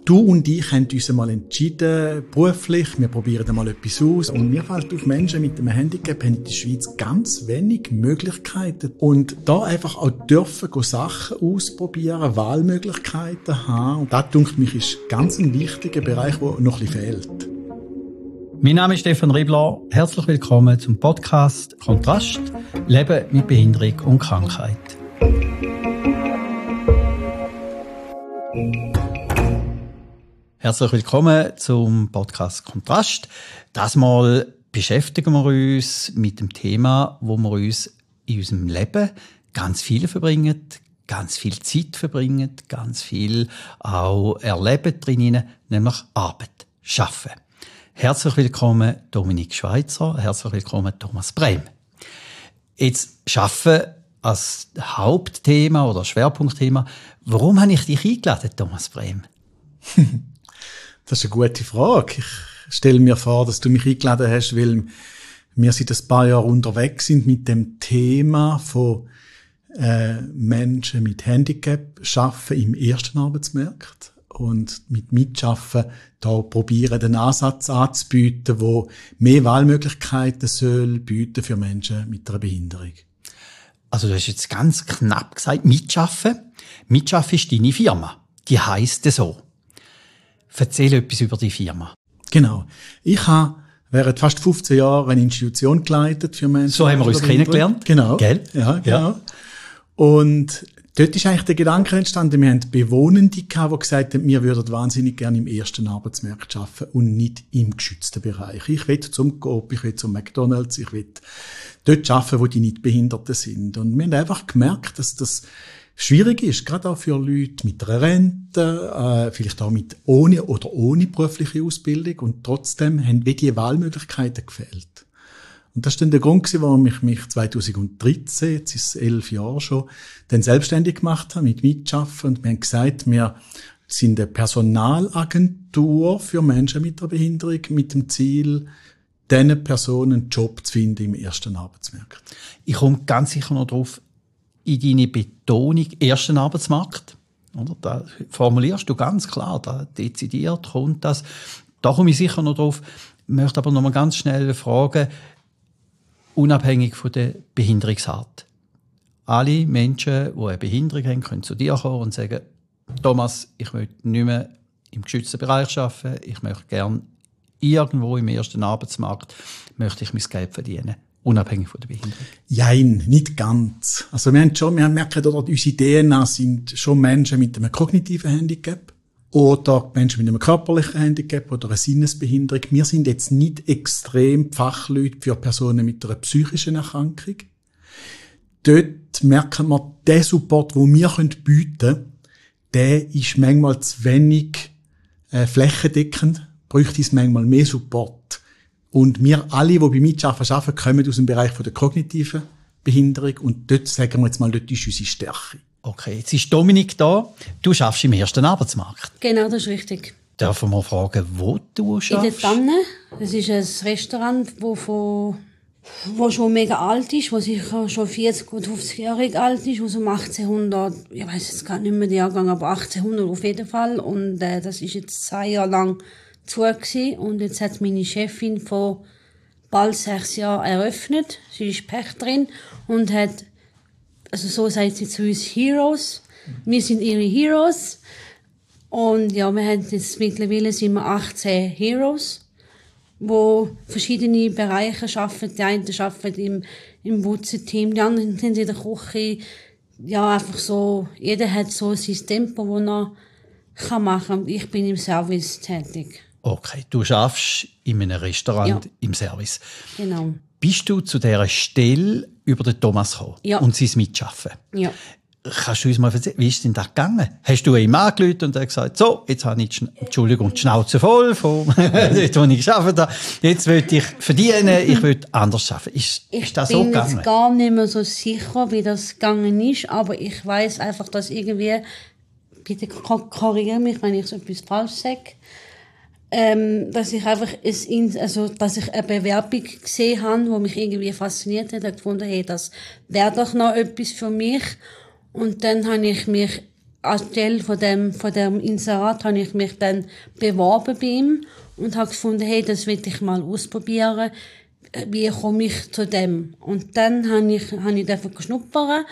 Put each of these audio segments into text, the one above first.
Du und ich haben uns einmal entschieden, beruflich, wir probieren einmal etwas aus. Und mir fällt auf, Menschen mit einem Handicap haben in der Schweiz ganz wenig Möglichkeiten. Und da einfach auch dürfen Sachen ausprobieren, Wahlmöglichkeiten haben. Und das, denke ich, ist ganz ein wichtiger Bereich, der noch ein bisschen fehlt. Mein Name ist Stefan Ribler. Herzlich willkommen zum Podcast Kontrast – Leben mit Behinderung und Krankheit. Herzlich willkommen zum Podcast Kontrast. Das Mal beschäftigen wir uns mit dem Thema, wo wir uns in unserem Leben ganz viel verbringen, ganz viel Zeit verbringen, ganz viel auch erleben drinnen, nämlich Arbeit, Schaffen. Herzlich willkommen Dominik Schweizer, herzlich willkommen Thomas Brehm. Jetzt Schaffen als Hauptthema oder Schwerpunktthema. Warum habe ich dich eingeladen, Thomas Brehm? Das ist eine gute Frage. Ich stelle mir vor, dass du mich eingeladen hast, weil wir seit ein paar Jahren unterwegs sind mit dem Thema von Menschen mit Handicap schaffen im ersten Arbeitsmarkt und mit Mitschaffen da probieren, den Ansatz anzubieten, wo mehr Wahlmöglichkeiten soll bieten für Menschen mit einer Behinderung. Also du hast jetzt ganz knapp gesagt, Mitschaffen. Mitschaffen ist deine Firma. Die heisst so. Erzähl etwas über die Firma. Genau. Ich habe während fast 15 Jahren eine Institution geleitet für Menschen. So haben wir uns kennengelernt. Genau. Gell? Ja, genau. Ja. Und dort ist eigentlich der Gedanke entstanden, wir haben Bewohnende gehabt, die gesagt haben, wir würden wahnsinnig gerne im ersten Arbeitsmarkt arbeiten und nicht im geschützten Bereich. Ich will zum Coop, ich will zum McDonald's, ich will dort arbeiten, wo die Nichtbehinderten sind. Und wir haben einfach gemerkt, dass das schwierig ist, gerade auch für Leute mit einer Rente, vielleicht auch mit ohne berufliche Ausbildung, und trotzdem haben wir die Wahlmöglichkeiten gefehlt. Und das war dann der Grund, warum ich mich 2013, jetzt ist es 11 Jahre schon, dann selbstständig gemacht habe mit Mitschaffen, und wir haben gesagt, wir sind eine Personalagentur für Menschen mit einer Behinderung mit dem Ziel, diesen Personen einen Job zu finden im ersten Arbeitsmarkt. Ich komme ganz sicher noch drauf, in deine Betonung ersten Arbeitsmarkt, oder? Da formulierst du ganz klar, da dezidiert kommt das. Da komme ich sicher noch drauf. Ich möchte aber noch mal ganz schnell fragen, unabhängig von der Behinderungsart. Alle Menschen, die eine Behinderung haben, können zu dir kommen und sagen, Thomas, ich möchte nicht mehr im geschützten Bereich arbeiten, ich möchte gerne irgendwo im ersten Arbeitsmarkt möchte ich mein Geld verdienen. Unabhängig von der Behinderung? Jein, nicht ganz. Also wir merken, dass unsere DNA sind schon Menschen mit einem kognitiven Handicap oder Menschen mit einem körperlichen Handicap oder einer Sinnesbehinderung. Wir sind jetzt nicht extrem Fachleute für Personen mit einer psychischen Erkrankung. Dort merken wir, der Support, den wir bieten können, der ist manchmal zu wenig flächendeckend, bräuchte es manchmal mehr Support. Und wir alle, die bei Mitschaffen arbeiten, kommen aus dem Bereich von der kognitiven Behinderung. Und dort, sagen wir jetzt mal, dort ist unsere Stärke. Okay, jetzt ist Dominik da. Du arbeitest im ersten Arbeitsmarkt. Genau, das ist richtig. Dürfen wir fragen, wo du arbeitest? In der Tanne. Das ist ein Restaurant, wo schon mega alt ist, wo sicher schon 40 oder 50 Jahre alt ist, wo so um 1800, ich weiß jetzt gar nicht mehr den Jahrgang, aber 1800 auf jeden Fall. Und das ist jetzt 2 Jahre lang zu gewesen. Und jetzt hat meine Chefin vor bald 6 Jahren eröffnet. Sie ist Pächterin und hat, also so sagt sie zu uns, Heroes. Wir sind ihre Heroes. Und ja, wir haben jetzt mittlerweile sind wir 18 Heroes, wo verschiedene Bereiche arbeiten. Die einen arbeiten im Wutzenteam, die anderen sind in der Küche. Ja, einfach so, jeder hat so sein Tempo, das er machen kann. Und ich bin im Service tätig. Okay, du arbeitest in einem Restaurant im Service. Genau. Bist du zu dieser Stelle über den Thomas gekommen und sein Mitschaffen? Ja. Kannst du uns mal erzählen, wie ist denn das gegangen? Hast du ihm angerufen und er gesagt, so, jetzt habe ich die Schnauze voll von dort, wo ich gearbeitet habe. Jetzt will ich verdienen, ich will anders arbeiten. Ist das so gegangen? Ich bin jetzt gar nicht mehr so sicher, wie das gegangen ist, aber ich weiss einfach, dass irgendwie, bitte korrigiere mich, wenn ich so etwas falsch sage, dass ich einfach dass ich eine Bewerbung gesehen habe, die mich irgendwie fasziniert hat, und gefunden, hey, das wäre doch noch etwas für mich. Und dann habe ich mich anstelle von dem Inserat habe ich mich dann beworben bei ihm und habe gefunden, hey, das will ich mal ausprobieren. Wie komme ich zu dem? Und dann habe ich dafür schnuppern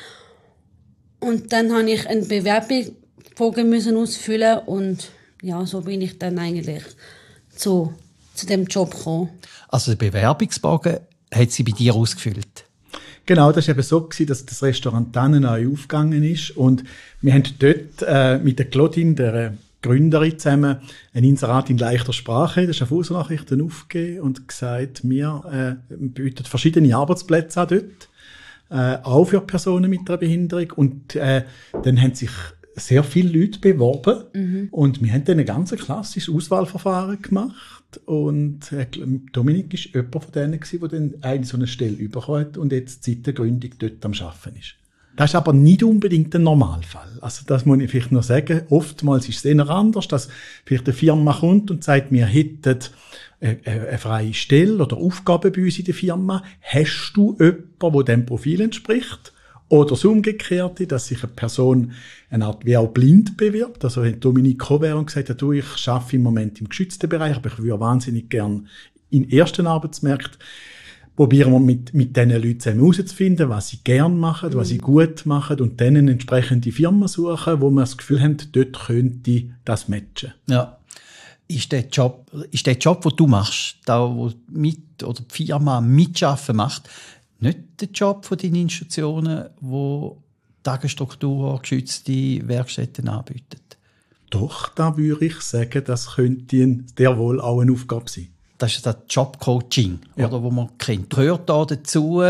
und dann habe ich einen Bewerbungsbogen müssen ausfüllen und ja, so bin ich dann eigentlich zu dem Job gekommen. Also der Bewerbungsbogen hat sie bei dir ausgefüllt? Genau, das war eben so, dass das Restaurant dann neu aufgegangen ist. Und wir haben dort mit der Claudine, der Gründerin, zusammen ein Inserat in leichter Sprache, das ist auf Hausnachrichten aufgegeben und gesagt, wir bieten verschiedene Arbeitsplätze an dort, auch für Personen mit einer Behinderung. Und dann haben sich sehr viele Leute beworben und wir haben dann ein ganz klassisches Auswahlverfahren gemacht. Und Dominik war jemand von denen, der dann eine so eine Stelle bekommen hat und jetzt seit der Gründung dort am Arbeiten ist. Das ist aber nicht unbedingt ein Normalfall. Also das muss ich vielleicht noch sagen. Oftmals ist es eher anders, dass vielleicht eine Firma kommt und sagt, wir hätten eine freie Stelle oder Aufgabe bei uns in der Firma. Hast du jemanden, der diesem Profil entspricht? Oder das Umgekehrte, dass sich eine Person eine Art wie auch blind bewirbt. Also wenn Dominik gekommen wäre und gesagt hat, ich arbeite im Moment im geschützten Bereich, aber ich würde wahnsinnig gern in den ersten Arbeitsmarkt. Probieren wir mit diesen Leuten zusammen herauszufinden, was sie gern machen, was sie gut machen und dann eine entsprechende Firma suchen, wo wir das Gefühl haben, dort könnte das matchen. Ja. Ist der Job, den du machst, da wo mit oder die Firma mitarbeiten macht, nicht der Job von den Institutionen, die Tagesstruktur, geschützte Werkstätten anbieten? Doch, da würde ich sagen, das könnte sehr wohl auch eine Aufgabe sein. Das ist das Jobcoaching, oder, wo man kennt. Gehört da dazu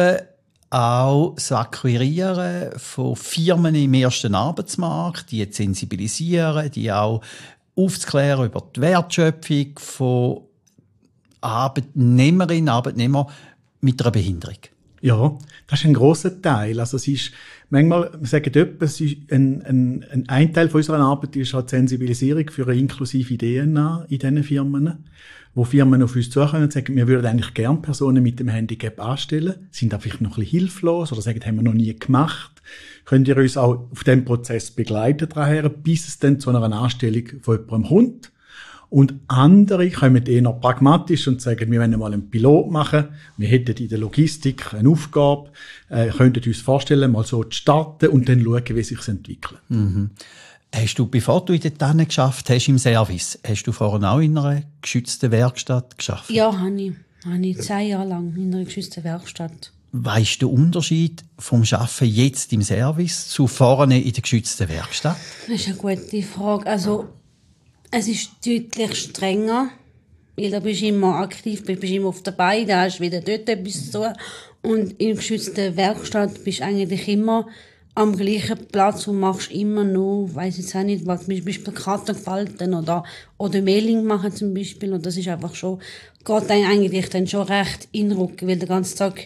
auch das Akquirieren von Firmen im ersten Arbeitsmarkt, die zu sensibilisieren, die auch aufzuklären über die Wertschöpfung von Arbeitnehmerinnen, Arbeitnehmern mit einer Behinderung? Ja, das ist ein grosser Teil. Also es ist, manchmal sagen etwas, ein Teil von unserer Arbeit ist halt die Sensibilisierung für eine inklusive DNA in diesen Firmen, wo Firmen auf uns zukommen und sagen, wir würden eigentlich gerne Personen mit dem Handicap anstellen, sind da vielleicht noch ein bisschen hilflos oder sagen, haben wir noch nie gemacht. Könnt ihr uns auch auf diesem Prozess begleiten daher, bis es dann zu einer Anstellung von jemandem kommt? Und andere kommen eher pragmatisch und sagen, wir wollen mal einen Pilot machen. Wir hätten in der Logistik eine Aufgabe, könnten uns vorstellen, mal so zu starten und dann schauen, wie sich entwickelt. Mhm. Hast du, bevor du in der Tanne geschafft hast im Service, hast du vorher auch in einer geschützten Werkstatt geschafft? Ja, habe ich 10 Jahre lang in einer geschützten Werkstatt. Weisst du den Unterschied vom Arbeiten jetzt im Service zu vorne in der geschützten Werkstatt? Das ist eine gute Frage. Also, es ist deutlich strenger, weil da bist du immer aktiv, bist immer auf der Beine, da hast du wieder dort etwas zu tun. Und in der geschützten Werkstatt bist du eigentlich immer am gleichen Platz und machst immer nur, weiss jetzt auch nicht, was, zum Beispiel Karten falten oder Mailing machen zum Beispiel. Und das ist einfach schon, geht eigentlich dann schon recht in den Rücken, weil den ganzen Tag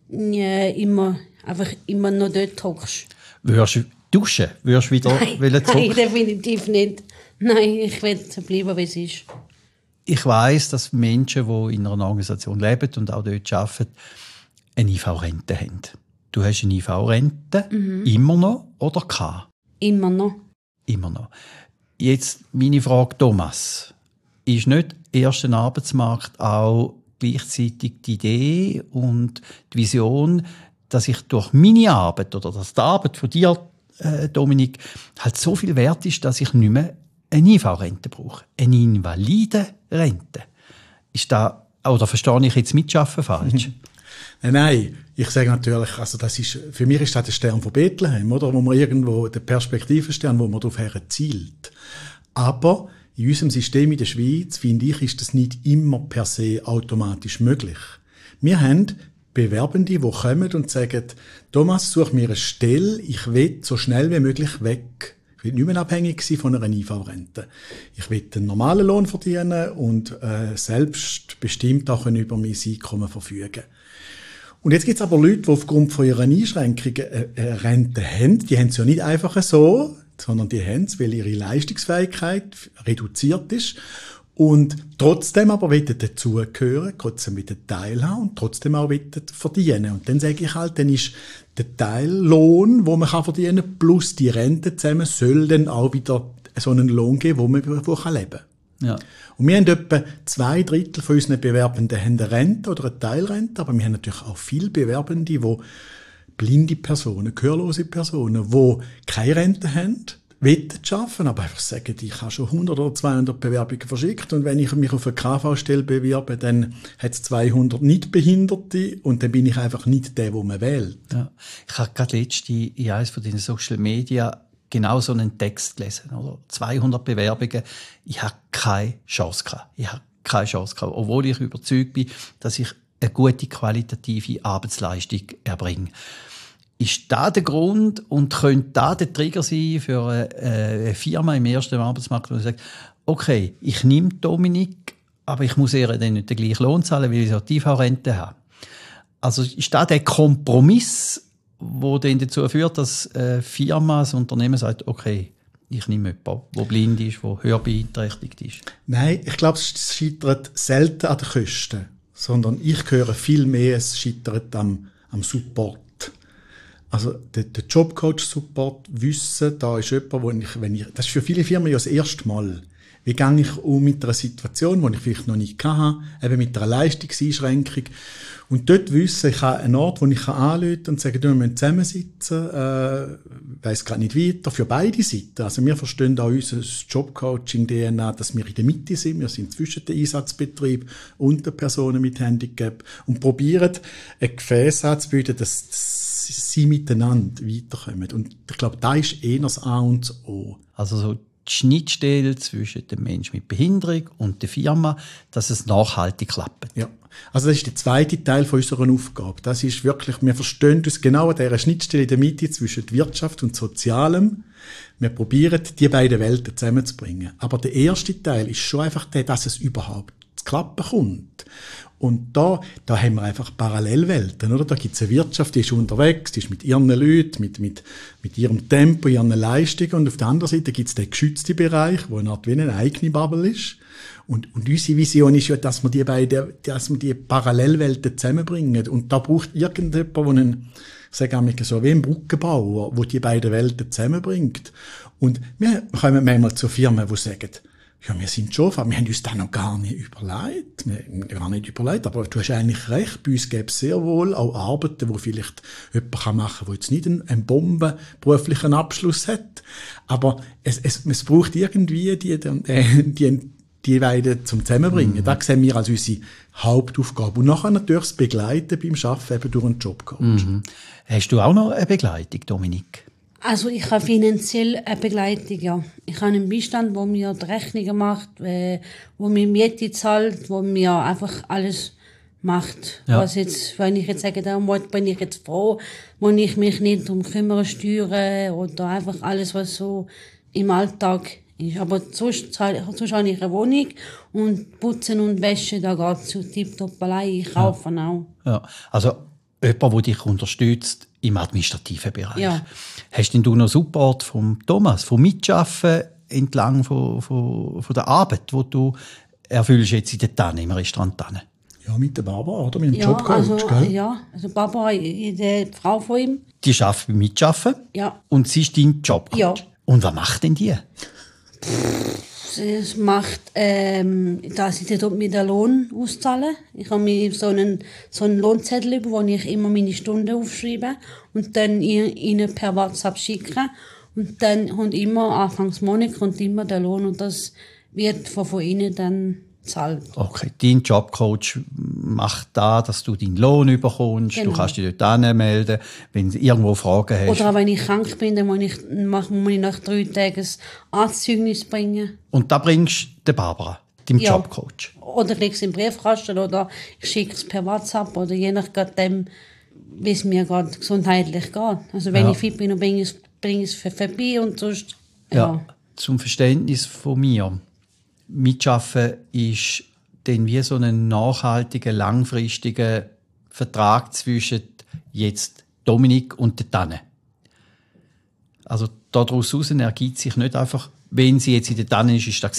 immer noch dort hockst. Würdest du duschen? Würdest du wieder zurück? Nein, definitiv nicht. Nein, ich will so bleiben, wie es ist. Ich weiss, dass Menschen, die in einer Organisation leben und auch dort arbeiten, eine IV-Rente haben. Du hast eine IV-Rente immer noch oder gehabt? Immer noch. Immer noch. Jetzt meine Frage, Thomas. Ist nicht erst ein Arbeitsmarkt auch gleichzeitig die Idee und die Vision, dass ich durch meine Arbeit oder dass die Arbeit von dir, Dominik, halt so viel wert ist, dass ich nicht mehr eine IV-Rente brauche? Eine Invalidenrente? Ist da, oder verstehe ich jetzt Mitschaffen falsch? Nein, ich sage natürlich, also das ist, für mich ist das der Stern von Bethlehem, oder? Wo man irgendwo, der Perspektivenstern, wo man darauf zielt. Aber in unserem System in der Schweiz, finde ich, ist das nicht immer per se automatisch möglich. Wir haben Bewerbende, die kommen und sagen, Thomas, such mir eine Stelle, ich will so schnell wie möglich weg. Ich will nicht mehr abhängig sein von einer IV-Rente. Ich will einen normalen Lohn verdienen und selbstbestimmt auch über mein Einkommen verfügen. Und jetzt gibt es aber Leute, die aufgrund von ihren Einschränkungen eine Rente haben. Die haben es ja nicht einfach so, sondern die haben es, weil ihre Leistungsfähigkeit reduziert ist. Und trotzdem aber wollen dazugehören, trotzdem wieder teilhaben und trotzdem auch verdienen. Und dann sage ich halt, dann ist der Teillohn, wo man verdienen kann, plus die Rente zusammen, soll dann auch wieder so einen Lohn geben, wo man leben kann. Ja. Und wir haben etwa 2/3 von unseren Bewerbenden haben eine Rente oder eine Teilrente, aber wir haben natürlich auch viele Bewerbende, die blinde Personen, gehörlose Personen, die keine Rente haben, wollen arbeiten, aber einfach sagen, ich habe schon 100 oder 200 Bewerbungen verschickt und wenn ich mich auf eine KV-Stelle bewerbe, dann hat es 200 Nichtbehinderte und dann bin ich einfach nicht der, den man wählt. Ja. Ich habe gerade letztens in eines von den Social Media genau so einen Text gelesen, oder? 200 Bewerbungen, ich habe keine Chance gehabt. Obwohl ich überzeugt bin, dass ich eine gute qualitative Arbeitsleistung erbringe. Ist das der Grund und könnte das der Trigger sein für eine Firma im ersten Arbeitsmarkt, die sagt, okay, ich nehme Dominik, aber ich muss ihr dann nicht den gleichen Lohn zahlen, weil ich so TV-Rente habe. Also ist das der Kompromiss, der dann dazu führt, dass eine Firma, das Unternehmen sagt, okay, ich nehme jemanden, der blind ist, der hörbeeinträchtigt ist? Nein, ich glaube, es scheitert selten an den Kosten, sondern ich höre viel mehr, es scheitert am Support. Also der Jobcoach-Support wissen, da ist jemand, das ist für viele Firmen ja das erste Mal. Wie gehe ich um mit einer Situation, die ich vielleicht noch nicht hatte, eben mit einer Leistungseinschränkung. Und dort wissen, ich habe einen Ort, wo ich anrufen kann und sagen, wir müssen zusammensitzen, weiss gerade nicht weiter, für beide Seiten. Also wir verstehen auch unser Jobcoaching-DNA, dass wir in der Mitte sind, wir sind zwischen dem Einsatzbetrieb und den Personen mit Handicap und probieren, ein Gefäß anzubieten, dass sie miteinander weiterkommen. Und ich glaube, da ist eher das A und das O. Also so die Schnittstelle zwischen dem Menschen mit Behinderung und der Firma, dass es nachhaltig klappt. Ja. Also das ist der zweite Teil von unserer Aufgabe. Das ist wirklich, wir verstehen uns genau an dieser Schnittstelle in der Mitte zwischen Wirtschaft und Sozialem. Wir probieren, die beiden Welten zusammenzubringen. Aber der erste Teil ist schon einfach der, dass es überhaupt zu klappen kommt. Und da haben wir einfach Parallelwelten, oder? Da gibt es eine Wirtschaft, die ist unterwegs, die ist mit ihren Leuten, mit ihrem Tempo, ihren Leistungen. Und auf der anderen Seite gibt es den geschützten Bereich, wo eine Art wie eine eigene Bubble ist. Und unsere Vision ist ja, dass wir die Parallelwelten zusammenbringen. Und da braucht irgendjemand, so wie ein Brückenbauer, der die beiden Welten zusammenbringt. Und wir kommen manchmal zu Firmen, die sagen, ja, wir sind schon, wir haben uns das noch gar nicht überlegt. Aber du hast eigentlich recht. Bei uns gäbe es sehr wohl auch Arbeiten, die vielleicht jemand machen kann, der jetzt nicht einen bombenberuflichen Abschluss hat. Aber es braucht irgendwie die beiden zum Zusammenbringen. Das sehen wir als unsere Hauptaufgabe. Und nachher natürlich das Begleiten beim Arbeiten eben durch einen Jobcoach. Mhm. Hast du auch noch eine Begleitung, Dominik? Also ich habe finanziell eine Begleitung, ja. Ich habe einen Beistand, wo mir die Rechnungen macht, wo mir Miete zahlt, wo mir einfach alles macht. Ja. Was jetzt, wenn ich jetzt sage, da bin ich jetzt froh, wo ich mich nicht darum kümmere, Steuern oder einfach alles, was so im Alltag ist. Aber sonst habe ich eine Wohnung und Putzen und Wäsche, da geht es so tipptopp allein. Ich kaufe auch. Ja, also jemand, der dich unterstützt im administrativen Bereich. Ja. Hast denn du noch Support vom Thomas, vom Mitarbeiten entlang von der Arbeit, die du erfüllst jetzt in der Tanne, im Restaurant Tanne? Ja, mit der Barbara, oder? Mit dem Jobcoach, gell? Ja, also Barbara, die Frau von ihm. Die arbeitet beim Mitarbeiten? Ja. Und sie ist dein Jobcoach? Ja. Und was macht denn die? Es macht, dass ich dort mir den Lohn auszahle. Ich habe mir so einen Lohnzettel über, wo ich immer meine Stunden aufschreibe und dann ihnen per WhatsApp schicke. Und dann kommt immer, Anfangs Monat kommt immer der Lohn und das wird von ihnen dann gezahlt. Okay, dein Jobcoach macht da, dass du deinen Lohn bekommst. Genau. Du kannst dich dort anmelden, wenn du irgendwo Fragen hast. Oder auch wenn ich krank bin, dann muss ich nach 3 Tagen ein Arztzeugnis bringen. Und da bringst du Barbara, deinem Jobcoach? Oder ich lege es im Briefkasten oder ich schicke es per WhatsApp oder je nachdem, wie es mir gerade gesundheitlich geht. Also wenn ich fit bin, dann bringe ich es vorbei und sonst, ja. Zum Verständnis von mir. Mitarbeiten ist dann wie so ein nachhaltiger, langfristiger Vertrag zwischen jetzt Dominik und der Tanne. Also daraus ergibt sich nicht einfach, wenn sie jetzt in der Tanne ist das gewesen,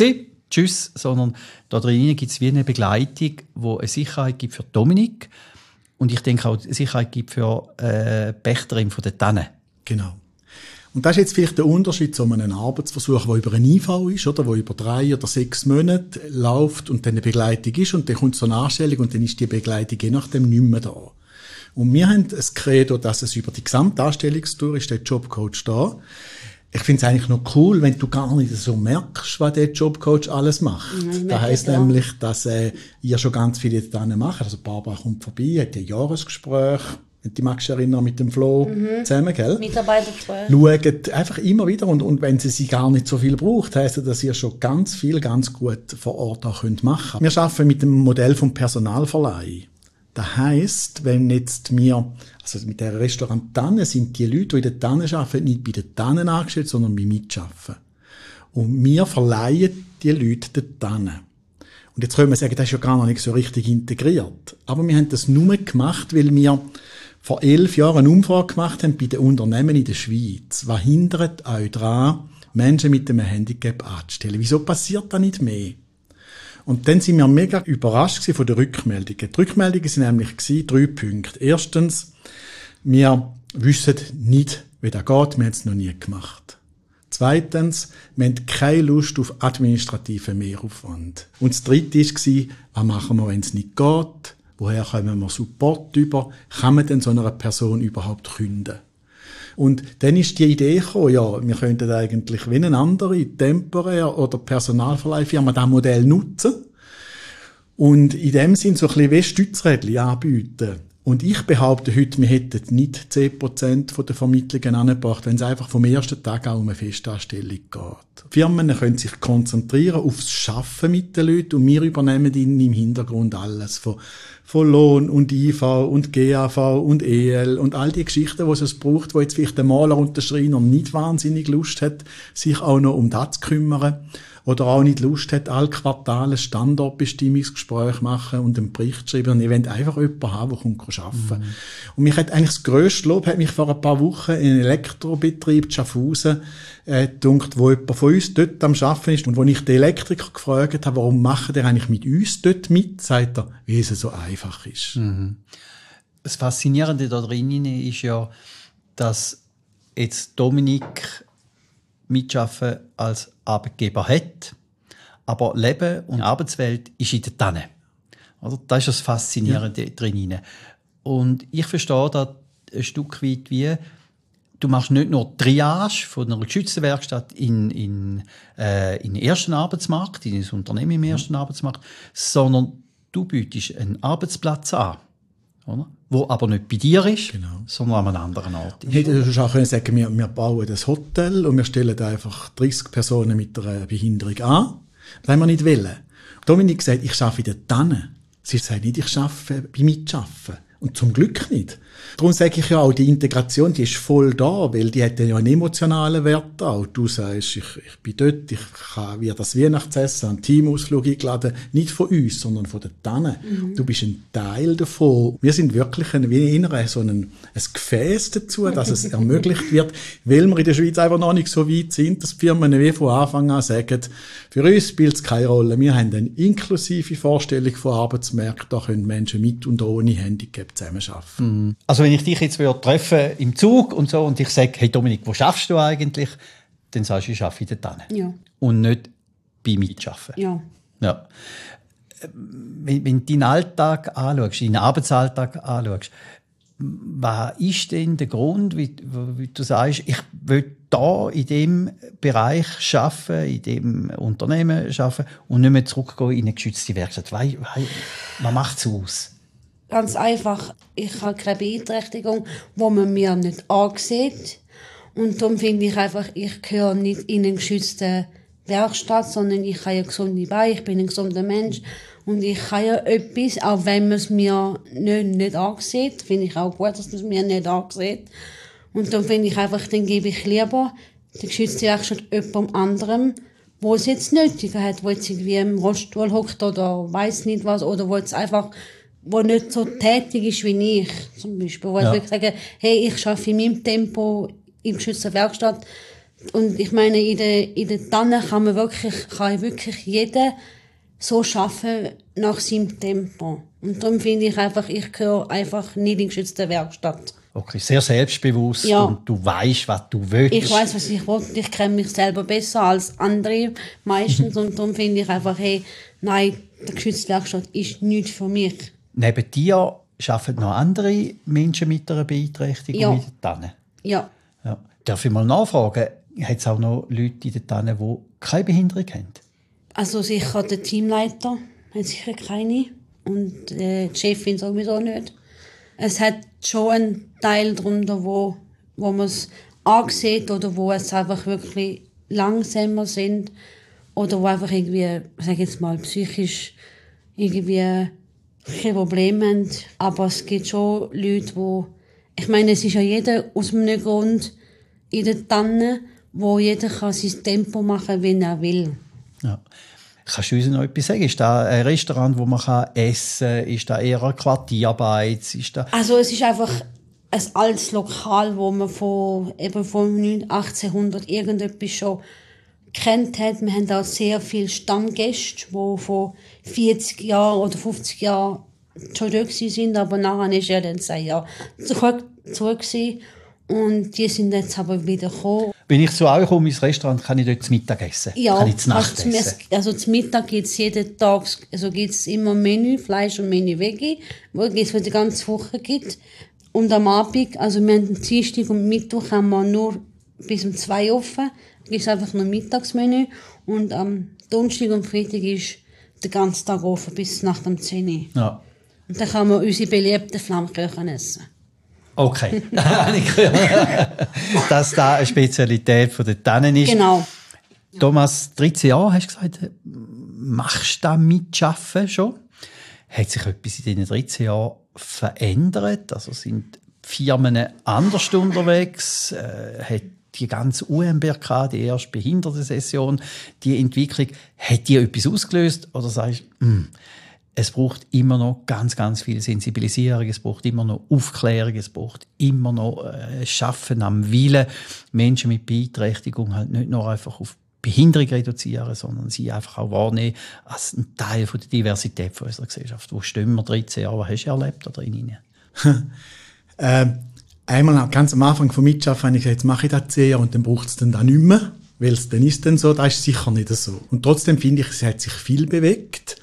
tschüss, sondern da drin gibt es wie eine Begleitung, die eine Sicherheit gibt für Dominik und ich denke auch eine Sicherheit gibt für Pächterin von der Tanne. Genau. Und das ist jetzt vielleicht der Unterschied zu einem Arbeitsversuch, der über einen IV ist, oder, der über 3 oder 6 Monate läuft und dann eine Begleitung ist und dann kommt so eine Anstellung und dann ist die Begleitung je nachdem nicht mehr da. Und wir haben ein Credo, dass es über die gesamte Anstellungstour ist der Jobcoach da. Ich finde es eigentlich noch cool, wenn du gar nicht so merkst, was der Jobcoach alles macht. Das heisst nämlich, dass ihr schon ganz viele dann macht. Also Barbara kommt vorbei, hat ein Jahresgespräch, wenn du dich erinnern, mit dem Flo zusammen, gell? Mitarbeitergespräch. Schaut einfach immer wieder und wenn sie gar nicht so viel braucht, heisst das, dass ihr schon ganz viel, ganz gut vor Ort auch machen könnt. Wir arbeiten mit dem Modell vom Personalverleih. Das heisst, wenn jetzt also mit der Restaurant Tanne sind die Leute, die in der Tanne arbeiten, nicht bei der Tanne angestellt, sondern bei Mitarbeiten. Und wir verleihen die Leute der Tanne. Und jetzt können wir sagen, das ist ja gar noch nicht so richtig integriert. Aber wir haben das nur gemacht, weil wir vor 11 Jahren eine Umfrage gemacht haben bei den Unternehmen in der Schweiz. Was hindert euch daran, Menschen mit einem Handicap anzustellen? Wieso passiert das nicht mehr? Und dann sind wir mega überrascht von den Rückmeldungen. Die Rückmeldungen sind nämlich 3 Punkte. Erstens, wir wissen nicht, wie das geht. Wir haben es noch nie gemacht. Zweitens, wir haben keine Lust auf administrativen Mehraufwand. Und das Dritte war, was machen wir, wenn es nicht geht? Woher kommen wir Support über? Kann man denn so einer Person überhaupt kündigen? Und dann ist die Idee gekommen, ja, wir könnten eigentlich wie eine andere temporär oder Personalverleihfirma das Modell nutzen und in dem Sinn so ein bisschen wie Stützrädchen anbieten. Und ich behaupte heute, wir hätten nicht 10% der Vermittlungen angebracht, wenn es einfach vom ersten Tag auch um eine Festanstellung geht. Firmen können sich konzentrieren aufs Schaffen mit den Leuten und wir übernehmen ihnen im Hintergrund alles von Lohn und IV und GAV und EL und all die Geschichten, die es braucht, wo jetzt vielleicht der Maler und der Schreiner nicht wahnsinnig Lust hat, sich auch noch um das zu kümmern. Oder auch nicht Lust hat, alle Quartale Standortbestimmungsgespräche machen und einen Bericht schreiben. Und ich will einfach jemanden haben, der arbeiten. Und mich hat eigentlich das grösste Lob, hat mich vor ein paar Wochen in einem Elektrobetrieb Schaffhausen gedacht, wo jemand von uns dort am Arbeiten ist. Und wo ich den Elektriker gefragt habe, warum macht er eigentlich mit uns dort mit, sagt er, wie es so einfach ist. Mhm. Das Faszinierende da drinnen ist ja, dass jetzt Dominik Mitschaffen als Arbeitgeber hat, aber Leben und Arbeitswelt ist in der Tanne. Also das ist das Faszinierende drin. Und ich verstehe da ein Stück weit wie, du machst nicht nur Triage von einer geschützten Werkstatt in den ersten Arbeitsmarkt, in ein Unternehmen im ersten Arbeitsmarkt, sondern du bietest einen Arbeitsplatz an, oder? Wo aber nicht bei dir ist, sondern an einem anderen Ort ist. Hätte ich auch können sagen, wir bauen das Hotel und wir stellen einfach 30 Personen mit einer Behinderung an. Das haben wir nicht wollen. Dominik sagt, ich arbeite in der Tanne. Sie sagt nicht, ich arbeite bei Mitschaffen. Und zum Glück nicht. Darum sage ich ja auch, die Integration, die ist voll da, weil die hat ja einen emotionalen Wert auch. Du sagst, ich bin dort, ich kann das Weihnachtsessen, einen Teamausflug eingeladen, nicht von uns, sondern von der Tanne. Du bist ein Teil davon. Wir sind wirklich ein Gefäß dazu, dass es ermöglicht wird, weil wir in der Schweiz einfach noch nicht so weit sind, dass die Firmen wie von Anfang an sagen, für uns spielt es keine Rolle. Wir haben eine inklusive Vorstellung von Arbeitsmärkten, da können Menschen mit und ohne Handicap zusammenarbeiten. Also wenn ich dich jetzt treffen im Zug und so und ich sage, hey Dominik, wo schaffst du eigentlich? Dann sagst du, ich arbeite in der Tanne. Ja. Und nicht bei Mitschaffen. Ja. Ja. Wenn du deinen Alltag anschaust, deinen Arbeitsalltag anschaust, was ist denn der Grund, wie du sagst, ich will da in diesem Bereich arbeiten, in diesem Unternehmen arbeiten und nicht mehr zurückgehen in eine geschützte Werkstatt? Was macht es aus? Ganz einfach, ich habe keine Beeinträchtigung, die man mir nicht ansieht. Und darum finde ich einfach, ich gehöre nicht in eine geschützte Werkstatt, sondern ich habe ja gesunde Beine, ich bin ein gesunder Mensch. Und ich kann ja etwas, auch wenn man es mir nicht ansieht, finde ich auch gut, dass man es mir nicht ansieht. Und darum finde ich einfach, dann gebe ich lieber die geschützte Werkstatt jemandem anderem, wo es jetzt nötiger hat, wo jetzt irgendwie im Rollstuhl hockt oder weiss nicht was, oder wo jetzt einfach wo nicht so tätig ist wie ich, zum Beispiel. Wo ich wirklich sage, hey, ich arbeite in meinem Tempo in geschützter Werkstatt, Und ich meine, in der Tanne kann wirklich jeder so arbeiten nach seinem Tempo. Und darum finde ich einfach, ich gehöre einfach nicht in die geschützte Werkstatt. Okay, sehr selbstbewusst Ja. und du weißt, was du willst. Ich weiß, was ich will. Ich kenne mich selber besser als andere meistens. Und darum finde ich einfach, hey, nein, die geschützte Werkstatt ist nichts für mich. Neben dir arbeiten noch andere Menschen mit einer Beeinträchtigung Ja. in der Tanne? Ja. Ja. Darf ich mal nachfragen, hat es auch noch Leute in der Tanne, die keine Behinderung haben? Also sicher der Teamleiter hat sicher keine. Und die Chefin sowieso nicht. Es hat schon einen Teil darunter, wo man es ansieht oder wo es einfach wirklich langsamer sind oder wo einfach irgendwie, sag jetzt mal, psychisch irgendwie keine Probleme haben. Aber es gibt schon Leute, ich meine, es ist ja jeder aus einem Grund in der Tanne, wo jeder kann sein Tempo machen kann, wenn er will. Ja. Kannst du uns noch etwas sagen? Ist da ein Restaurant, wo man essen kann? Ist da eher eine Quartierarbeit? Also es ist einfach ein altes Lokal, wo man von 1800 irgendetwas schon kennt hat. Wir haben auch sehr viele Stammgäste, die von 40 Jahren oder 50 Jahren schon da sind, aber nachher ist er dann 10 Jahre zurück gewesen. Und die sind jetzt aber wieder gekommen. Wenn ich zu euch komme ins Restaurant, kann ich dort zu Mittag essen? Ja, kann ich zu Nacht essen? Also zum Mittag gibt es jeden Tag, also gibt's immer Menü, Fleisch und Menü Veggie, wo es für die ganze Woche gibt. Und am Abend, also wir haben Dienstag und Mittwoch haben wir nur bis um 2 offen. Da gibt es einfach nur Mittagsmenü. Und am Donnerstag und Freitag ist den ganzen Tag offen bis nach dem 10 Uhr. Ja. Und dann kann man unsere beliebten Flammkuchen essen. Okay. Dass da eine Spezialität von der Tannen ist. Genau. Thomas, 13 Jahre, hast du gesagt, machst du da mitschaffen schon? Hat sich etwas in diesen 13 Jahren verändert? Also sind Firmen anders unterwegs? Hat die ganze UMBK, die erste Behindertensession, die Entwicklung, hat die etwas ausgelöst? Oder sagst du, es braucht immer noch ganz, ganz viel Sensibilisierung, es braucht immer noch Aufklärung, es braucht immer noch Schaffen am Willen, Menschen mit Beeinträchtigung halt nicht nur einfach auf Behinderung reduzieren, sondern sie einfach auch wahrnehmen als ein Teil von der Diversität von unserer Gesellschaft. Wo stehen wir 13 Jahre? Was hast du erlebt da drin? Einmal ganz am Anfang vom Mitschaffen habe ich gesagt, jetzt mache ich das 10 Jahre und dann braucht es dann da nicht mehr, weil es dann ist dann so, das ist sicher nicht so. Und trotzdem finde ich, es hat sich viel bewegt.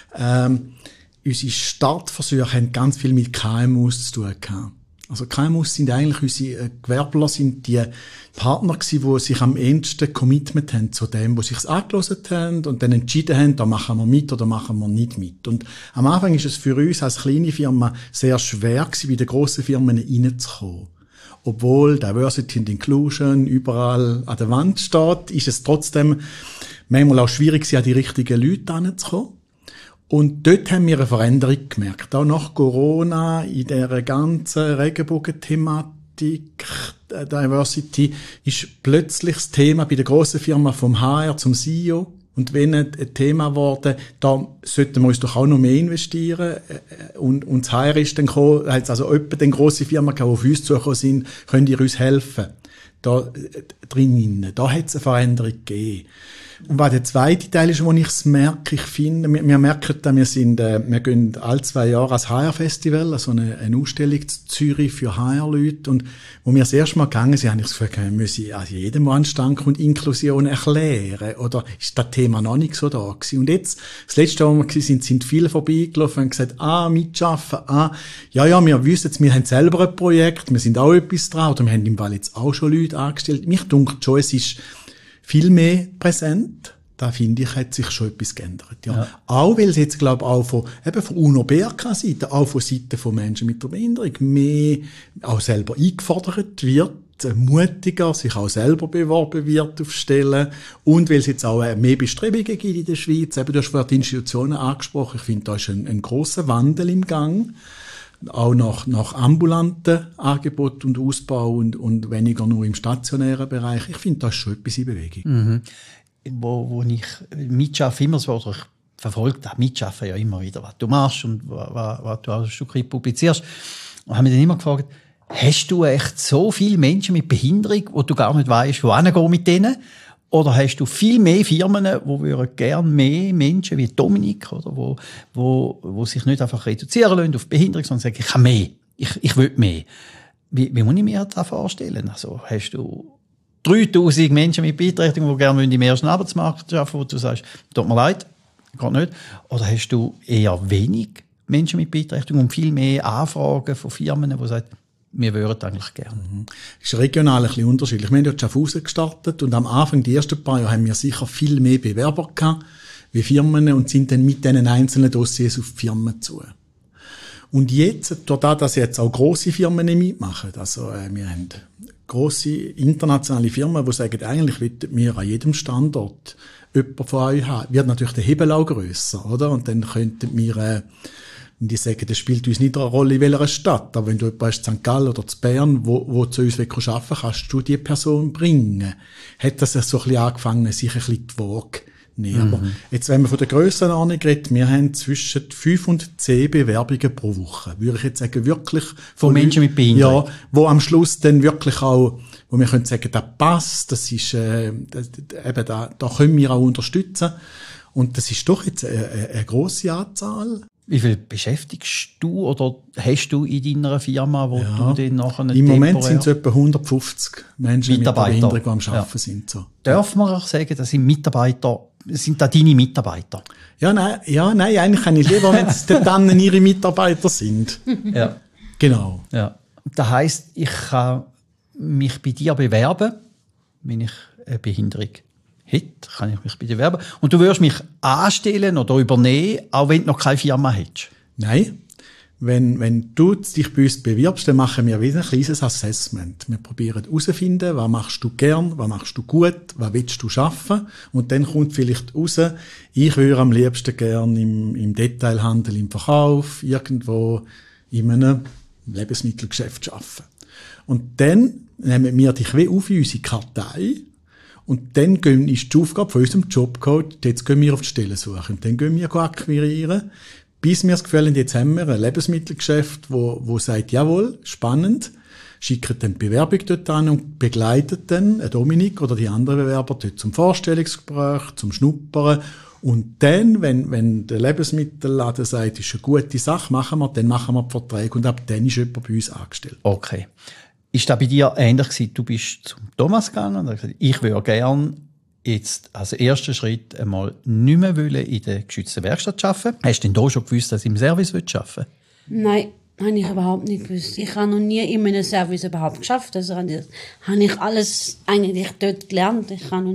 Unsere Startversuche haben ganz viel mit KMUs zu tun gehabt. Also KMUs sind eigentlich unsere Gewerbler, sind die Partner gewesen, die sich am ehesten commitment haben zu dem, wo sich's angehört haben und dann entschieden haben, da machen wir mit oder machen wir nicht mit. Und am Anfang ist es für uns als kleine Firma sehr schwer gewesen, bei den grossen Firmen reinzukommen. Obwohl Diversity and Inclusion überall an der Wand steht, ist es trotzdem manchmal auch schwierig gewesen, an die richtigen Leute heranzukommen. Und dort haben wir eine Veränderung gemerkt. Auch nach Corona, in dieser ganzen Regenbogen-Thematik, Diversity, ist plötzlich das Thema bei der grossen Firma vom HR zum CEO. Und wenn ein Thema geworden, da sollten wir uns doch auch noch mehr investieren. Und das HR ist dann gekommen, also etwa den grosse Firma, die auf uns zugekommen sind, könnt ihr uns helfen? Da drinnen, da hat es eine Veränderung gegeben. Und was der zweite Teil ist, wo ich es merke, ich finde, wir merken da, wir gehen alle 2 Jahre als HR-Festival, also eine Ausstellung in Zürich für HR-Leute. Und wo wir das erste Mal gegangen sind, habe ich das Gefühl, wir müssen also jedem Anstand und Inklusion erklären. Oder ist das Thema noch nicht so da gewesen? Und jetzt, das letzte Mal, wo wir sind viele vorbeigelaufen und gesagt, mitschaffen, ja, wir wissen es, wir haben selber ein Projekt, wir sind auch etwas dran, oder wir haben im Fall jetzt auch schon Leute angestellt. Mich dunkt schon, es ist viel mehr präsent. Da finde ich, hat sich schon etwas geändert. Ja. Auch weil es jetzt, glaube ich, auch von UNO-BRK-Seite, auch von Seiten von Menschen mit der Behinderung mehr auch selber eingefordert wird, mutiger sich auch selber beworben wird auf Stellen. Und weil es jetzt auch mehr Bestrebungen gibt in der Schweiz. Eben, du hast vorhin die Institutionen angesprochen. Ich finde, da ist ein grosser Wandel im Gang. Auch nach ambulanten Angebot und Ausbau und weniger nur im stationären Bereich. Ich finde, da ist schon etwas in Bewegung. Mhm. Wo ich mitschaffe, immer so, oder ich verfolge das Mitschaffen ja immer wieder, was du machst und was du auch ein Stück weit publizierst. Und habe mich dann immer gefragt, Hast du echt so viele Menschen mit Behinderung, wo du gar nicht weißt, wo hingehen mit denen? Oder hast du viel mehr Firmen, die gerne mehr Menschen wie Dominik, oder wo sich nicht einfach reduzieren lassen auf Behinderung, sondern sagen, ich kann mehr, ich will mehr. Wie muss ich mir das vorstellen? Also, hast du 3000 Menschen mit Beeinträchtigung, die gerne im ersten Arbeitsmarkt arbeiten, wo du sagst, tut mir leid, geht nicht? Oder hast du eher wenig Menschen mit Beeinträchtigung und viel mehr Anfragen von Firmen, die sagen, wir würden eigentlich gerne. Das ist regional ein bisschen unterschiedlich. Wir haben dort Schaffhausen gestartet und am Anfang, die ersten paar Jahre, haben wir sicher viel mehr Bewerber gehabt, wie Firmen, und sind dann mit diesen einzelnen Dossiers auf die Firmen zu. Und jetzt, dadurch, dass jetzt auch grosse Firmen mitmachen, also wir haben grosse internationale Firmen, die sagen, eigentlich wollten wir an jedem Standort jemanden von euch haben, wird natürlich der Hebel auch grösser, oder? Und dann könnten wir, und die sagen, das spielt uns nicht eine Rolle, in welcher Stadt. Aber wenn du jemanden hast, in St. Gallen oder zu Bern, wo zu uns arbeiten willst, kannst du die Person bringen. Hat das so ein bisschen angefangen, sich ein bisschen die Waage nehmen. Aber jetzt, wenn wir von der Grössenordnung reden, wir haben zwischen 5 und 10 Bewerbungen pro Woche. Würde ich jetzt sagen, wirklich. Von Menschen mit Behinderung. Ja, wo am Schluss dann wirklich auch, wo wir können sagen, das passt, das ist, eben da können wir auch unterstützen. Und das ist doch jetzt eine grosse Anzahl. Wie viel beschäftigst du oder hast du in deiner Firma, wo du dann nachher im Moment sind es etwa 150 Menschen mit Behinderung, die am Arbeiten sind. So. Darf man auch sagen, das sind Mitarbeiter, sind das deine Mitarbeiter? Ja, nein, eigentlich kann ich lieber, wenn es dann ihre Mitarbeiter sind. Ja. Genau. Ja. Das heisst, ich kann mich bei dir bewerben, wenn ich eine Behinderung hätte, kann ich mich bei dir bewerben. Und du würdest mich anstellen oder übernehmen, auch wenn du noch keine Firma hättest? Nein. Wenn du dich bei uns bewirbst, dann machen wir wieder ein kleines Assessment. Wir probieren herauszufinden, was machst du gern, was machst du gut, was willst du schaffen. Und dann kommt vielleicht raus, ich würde am liebsten gern im Detailhandel, im Verkauf, irgendwo in einem Lebensmittelgeschäft arbeiten. Und dann nehmen wir dich wie auf in unsere Kartei. Und dann ist die Aufgabe von unserem Jobcode, jetzt gehen wir auf die Stellensuche. Und dann gehen wir akquirieren, bis wir das Gefühl haben, jetzt haben wir ein Lebensmittelgeschäft, wo sagt, jawohl, spannend, schicken dann die Bewerbung dort an und begleiten dann Dominik oder die anderen Bewerber dort zum Vorstellungsgespräch, zum Schnuppern. Und dann, wenn der Lebensmittelladen sagt, das ist eine gute Sache, dann machen wir die Verträge und ab dann ist jemand bei uns angestellt. Okay. Ist das bei dir ähnlich gewesen? Du bist zum Thomas gegangen und hast gesagt, ich würde gerne jetzt als ersten Schritt einmal nicht mehr in der geschützten Werkstatt arbeiten. Hast du denn da schon gewusst, dass du im Service arbeiten willst? Nein, habe ich überhaupt nicht gewusst. Ich habe noch nie in einem Service überhaupt geschafft. Also habe ich alles eigentlich dort gelernt. Ich habe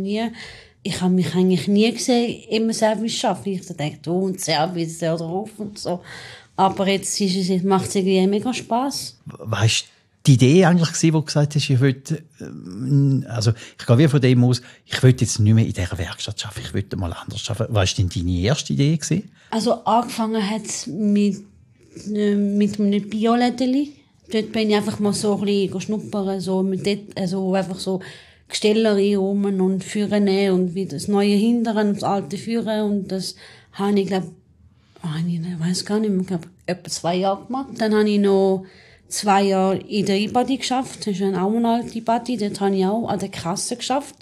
mich eigentlich nie gesehen im Service arbeiten. Ich dachte, und Service, hör drauf und so. Aber jetzt macht es irgendwie mega Spass. Weißt die Idee eigentlich gewesen, wo du gesagt hast, ich wollte, also ich gehe wie von dem aus, ich will jetzt nicht mehr in dieser Werkstatt arbeiten, ich will mal anders arbeiten. Was war denn deine erste Idee gewesen? Also angefangen hat es mit einem Biolädeli. Dort bin ich einfach mal so ein bisschen schnuppern, also einfach so Gesteller rum und führen und wieder das Neue hindern und das Alte führen. Und das habe ich, glaube ich weiß gar nicht mehr, ich glaube, etwa 2 Jahre gemacht. Dann habe ich noch 2 Jahre in der E-Body geschafft. Das ist auch eine alte E-Body. Dort habe ich auch an der Kasse geschafft.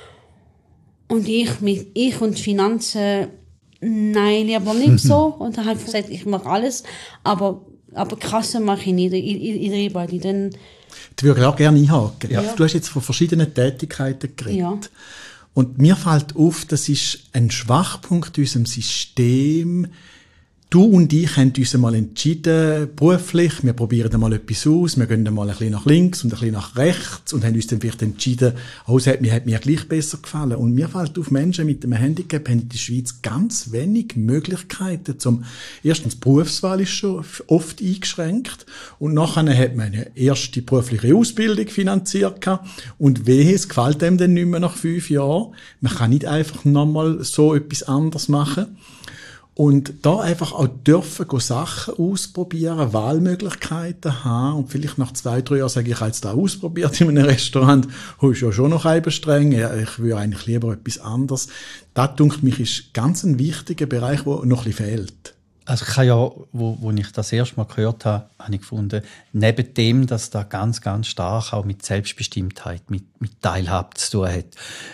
Und ich und Finanzen, nein, lieber nicht so. Und dann habe ich gesagt, ich mache alles. Aber Kasse mache ich nicht in der E-Body. Ich würde auch gerne einhaken. Ja. Du hast jetzt von verschiedenen Tätigkeiten geredet. Ja. Und mir fällt auf, das ist ein Schwachpunkt in unserem System. Du und ich haben uns einmal entschieden, beruflich, wir probieren einmal etwas aus, wir gehen einmal ein bisschen nach links und ein bisschen nach rechts und haben uns dann vielleicht entschieden, es hat mir gleich besser gefallen. Und mir fällt auf, Menschen mit einem Handicap haben in der Schweiz ganz wenig Möglichkeiten erstens, die Berufswahl ist schon oft eingeschränkt und nachher hat man eine erste berufliche Ausbildung finanziert gehabt und es gefällt einem dann nicht mehr nach 5 Jahren. Man kann nicht einfach nochmal so etwas anderes machen. Und da einfach auch dürfen Sachen ausprobieren, Wahlmöglichkeiten haben und vielleicht nach 2-3 Jahren sage ich, jetzt da ausprobiert in einem Restaurant, ist ja schon noch ein streng, ich würde eigentlich lieber etwas anderes. Das, denke ich, ist ganz ein wichtiger Bereich, der noch ein bisschen fehlt. Also ich habe ja, wo ich das erste Mal gehört habe, habe ich gefunden, neben dem, dass da ganz, ganz stark auch mit Selbstbestimmtheit, mit Teilhabe zu tun hat,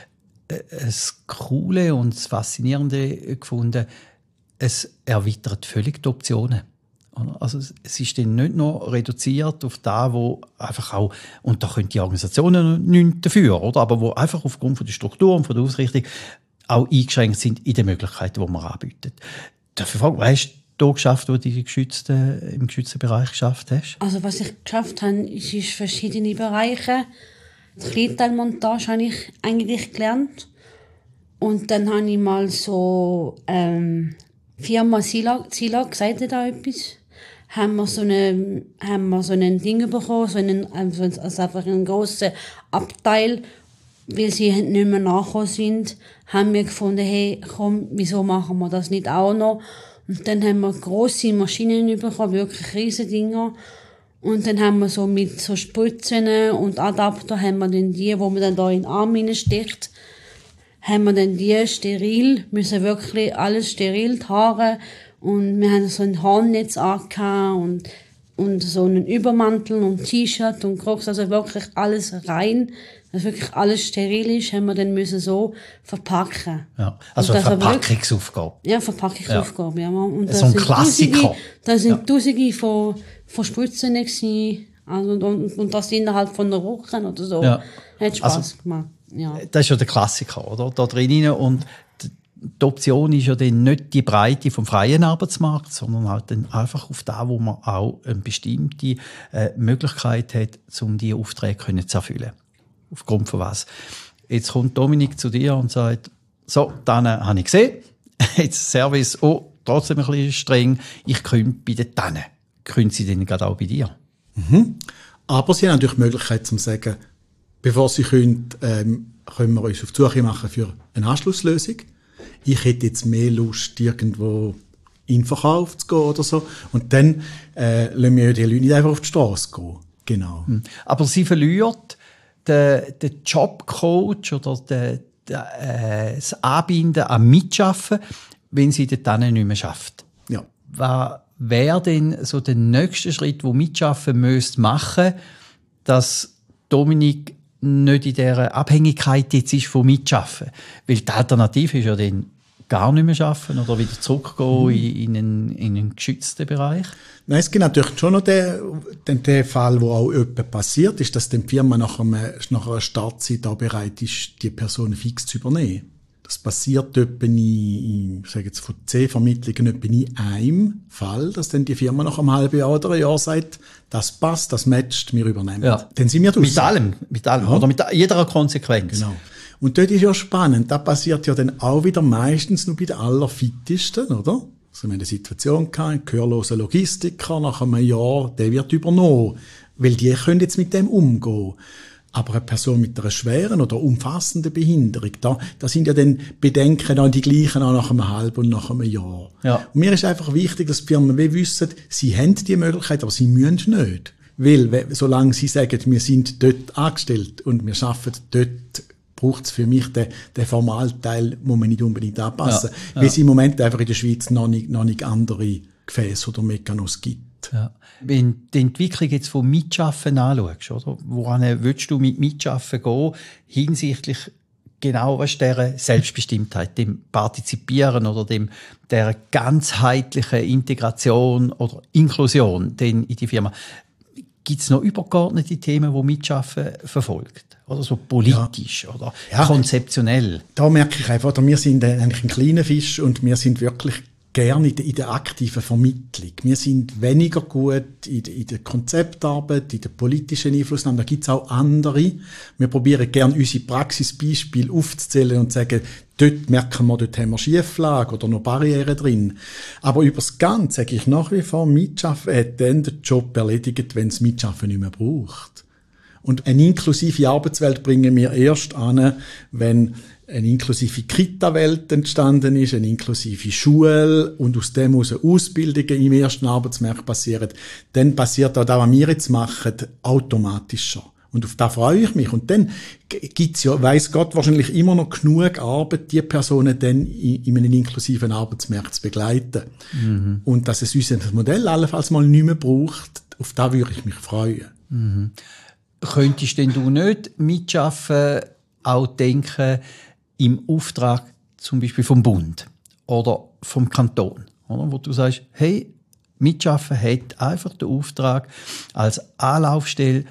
das Coole und das Faszinierende gefunden, es erweitert völlig die Optionen. Also es ist dann nicht nur reduziert auf das, wo einfach auch, und da können die Organisationen nichts dafür, oder? Aber wo einfach aufgrund von der Struktur und von der Ausrichtung auch eingeschränkt sind in den Möglichkeiten, die man anbietet. Dafür frage ich, hast du da geschafft, wo du im geschützten Bereich geschafft hast? Also was ich geschafft habe, ist verschiedene Bereiche. Die Kleinteilmontage habe ich eigentlich gelernt. Und dann habe ich mal so Firma Silag, sagt ihr da etwas? Haben wir so ein Ding bekommen, also einfach einen grossen Abteil, weil sie nicht mehr nachgekommen sind, haben wir gefunden, hey, komm, wieso machen wir das nicht auch noch? Und dann haben wir grosse Maschinen bekommen, wirklich riesige Dinger. Und dann haben wir so mit so Spritzen und Adapter haben wir dann die, wo man dann da in den Arm hineinsticht, haben wir dann die steril, müssen wirklich alles steril, die Haare. Und wir haben so ein Haarnetz angehabt und so einen Übermantel und T-Shirt und Crocs, also wirklich alles rein, dass wirklich alles steril ist, haben wir dann müssen so verpacken. Ja, also eine Verpackungsaufgabe. Ja, Verpackungsaufgabe, ja. Und so ein Klassiker. Das sind Tausende von Spritzen gewesen, also, und das innerhalb von einer Woche oder so. Ja. Hat Spass gemacht. Ja. Das ist ja der Klassiker, oder? Da drinnen. Und die Option ist ja dann nicht die Breite vom freien Arbeitsmarkt, sondern halt dann einfach auf da, wo man auch eine bestimmte Möglichkeit hat, um diese Aufträge zu erfüllen. Aufgrund von was? Jetzt kommt Dominik zu dir und sagt, so, dann habe ich gesehen, jetzt Service, trotzdem ein bisschen streng, ich komme bei den Tannen. Können sie denn gerade auch bei dir? Mhm. Aber sie haben natürlich die Möglichkeit zu sagen, bevor sie können wir uns auf die Suche machen für eine Anschlusslösung. Ich hätte jetzt mehr Lust, irgendwo in den Verkauf zu gehen oder so. Und dann lassen wir die Leute nicht einfach auf die Straße gehen. Genau. Aber sie verliert den Jobcoach oder das Anbinden am Mitschaffen, wenn sie dort nicht mehr schafft. Ja. Was wäre denn so der nächste Schritt, den Mitschaffen machen müsste, dass Dominik nicht in dieser Abhängigkeit jetzt ist vom Mitschaffen? Weil die Alternative ist ja dann gar nicht mehr arbeiten oder wieder zurückgehen in einen geschützten Bereich. Nein, es gibt natürlich schon noch den Fall, wo auch etwas passiert ist, dass die Firma nach einer Startzeit auch bereit ist, die Person fix zu übernehmen. Das passiert etwa ich sage jetzt von 10 Vermittlungen etwa in einem Fall, dass dann die Firma nach einem halben Jahr oder einem Jahr sagt, das passt, das matcht, wir übernehmen. Ja. Dann sind wir draussen. Mit allem, ja. Oder mit jeder Konsequenz. Genau. Und dort ist ja spannend, das passiert ja dann auch wieder meistens nur bei den Allerfittesten, oder? Also wir haben eine Situation gehabt, ein gehörloser Logistiker nach einem Jahr, der wird übernommen, weil die können jetzt mit dem umgehen. Aber eine Person mit einer schweren oder umfassenden Behinderung, da sind ja dann Bedenken auch die gleichen auch nach einem halben und nach einem Jahr. Ja. Und mir ist einfach wichtig, dass die Firmen wissen, sie haben die Möglichkeit, aber sie müssen nicht. Weil, solange sie sagen, wir sind dort angestellt und wir arbeiten dort, braucht es für mich den Formalteil, muss man nicht unbedingt anpassen. Ja. Weil es im Moment einfach in der Schweiz noch nicht andere Gefäße oder Mechanismen gibt. Ja. Wenn du die Entwicklung jetzt vom Mitschaffen anschaust, oder? Woran willst du mit Mitschaffen gehen, hinsichtlich genau dieser Selbstbestimmtheit, dem Partizipieren oder der ganzheitlichen Integration oder Inklusion in die Firma? Gibt es noch übergeordnete Themen, die Mitschaffen verfolgt? Oder so politisch oder konzeptionell? Da merke ich einfach, wir sind eigentlich ein kleiner Fisch und wir sind wirklich gerne in der aktiven Vermittlung. Wir sind weniger gut in der Konzeptarbeit, in der politischen Einflussnahme. Da gibt es auch andere. Wir probieren gerne unsere Praxisbeispiele aufzuzählen und zu sagen, dort merken wir, dort haben wir Schieflage oder noch Barrieren drin. Aber über das Ganze sage ich nach wie vor, Mitschaffen hat dann den Job erledigt, wenn es Mitschaffen nicht mehr braucht. Und eine inklusive Arbeitswelt bringen wir erst an, wenn eine inklusive Kita-Welt entstanden ist, eine inklusive Schule und aus dem heraus Ausbildungen im ersten Arbeitsmarkt passieren. Dann passiert auch das, was wir jetzt machen, automatischer. Und auf das freue ich mich. Und dann gibt's ja, weiss Gott, wahrscheinlich immer noch genug Arbeit, die Personen dann in einem inklusiven Arbeitsmarkt zu begleiten. Mhm. Und dass es unser Modell allenfalls mal nicht mehr braucht, auf das würde ich mich freuen. Mhm. Könntest denn du nicht mitschaffen, auch denken, im Auftrag zum Beispiel vom Bund oder vom Kanton, oder? Wo du sagst, hey, mitschaffen hat einfach den Auftrag als Anlaufstelle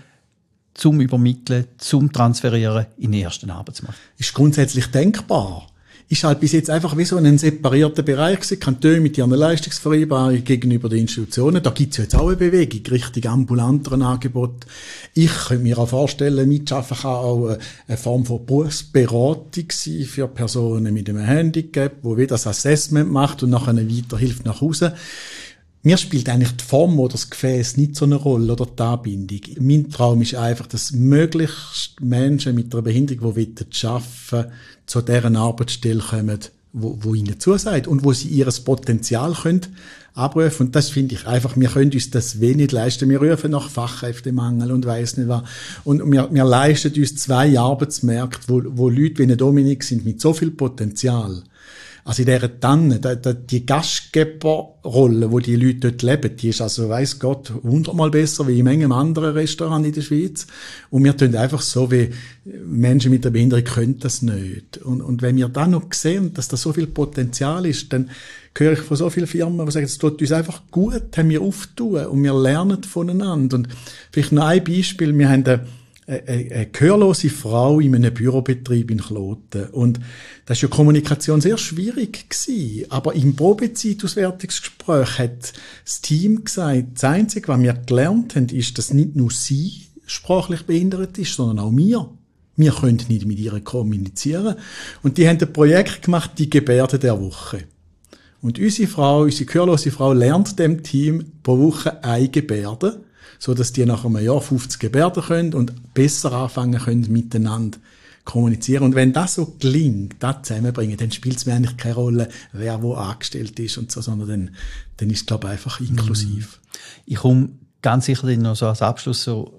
zum Übermitteln, zum Transferieren in den ersten Arbeitsmarkt. Ist grundsätzlich denkbar. Ist halt bis jetzt einfach wie so ein separierter Bereich gewesen. Kantone mit ihren Leistungsvereinbarungen gegenüber den Institutionen. Da gibt's ja jetzt auch eine Bewegung, richtig ambulanteren Angebot. Ich könnte mir auch vorstellen, mitschaffen kann auch eine Form von Berufsberatung sein für Personen mit einem Handicap, wo wieder das Assessment macht und nachher weiterhilft nach Hause. Mir spielt eigentlich die Form oder das Gefäß nicht so eine Rolle oder die Anbindung. Mein Traum ist einfach, dass möglichst Menschen mit einer Behinderung, die arbeiten wollen, zu deren Arbeitsstelle kommen, wo ihnen zusagt und wo sie ihr Potenzial können abrufen. Und das finde ich einfach, wir können uns das wenig leisten. Wir rufen nach Fachkräftemangel und weiss nicht was. Und wir leisten uns 2 Arbeitsmärkte, wo Leute wie Dominik sind mit so viel Potenzial. Also in dieser Tanne, die Gastgeberrolle, wo die Leute dort leben, die ist also, weiss Gott, 100-mal besser wie in manchem anderen Restaurant in der Schweiz. Und wir tun einfach so, wie Menschen mit der Behinderung können das nicht. Und wenn wir dann noch sehen, dass da so viel Potenzial ist, dann höre ich von so vielen Firmen, die sagen, es tut uns einfach gut, haben wir auftun und wir lernen voneinander. Und vielleicht noch ein Beispiel, wir haben eine gehörlose Frau in einem Bürobetrieb in Kloten. Und das ist ja Kommunikation sehr schwierig gewesen. Aber im Probezeitauswertungsgespräch hat das Team gesagt, das Einzige, was wir gelernt haben, ist, dass nicht nur sie sprachlich behindert ist, sondern auch wir. Wir können nicht mit ihr kommunizieren. Und die haben ein Projekt gemacht, die Gebärde der Woche. Und unsere gehörlose Frau lernt dem Team pro Woche eine Gebärde, so dass die nach einem Jahr 50 Gebärden können und besser anfangen können, miteinander kommunizieren. Und wenn das so gelingt, das zusammenbringen, dann spielt es mir eigentlich keine Rolle, wer wo angestellt ist und so, sondern dann ist es, glaube ich, einfach inklusiv. Ich komme ganz sicher noch so als Abschluss so,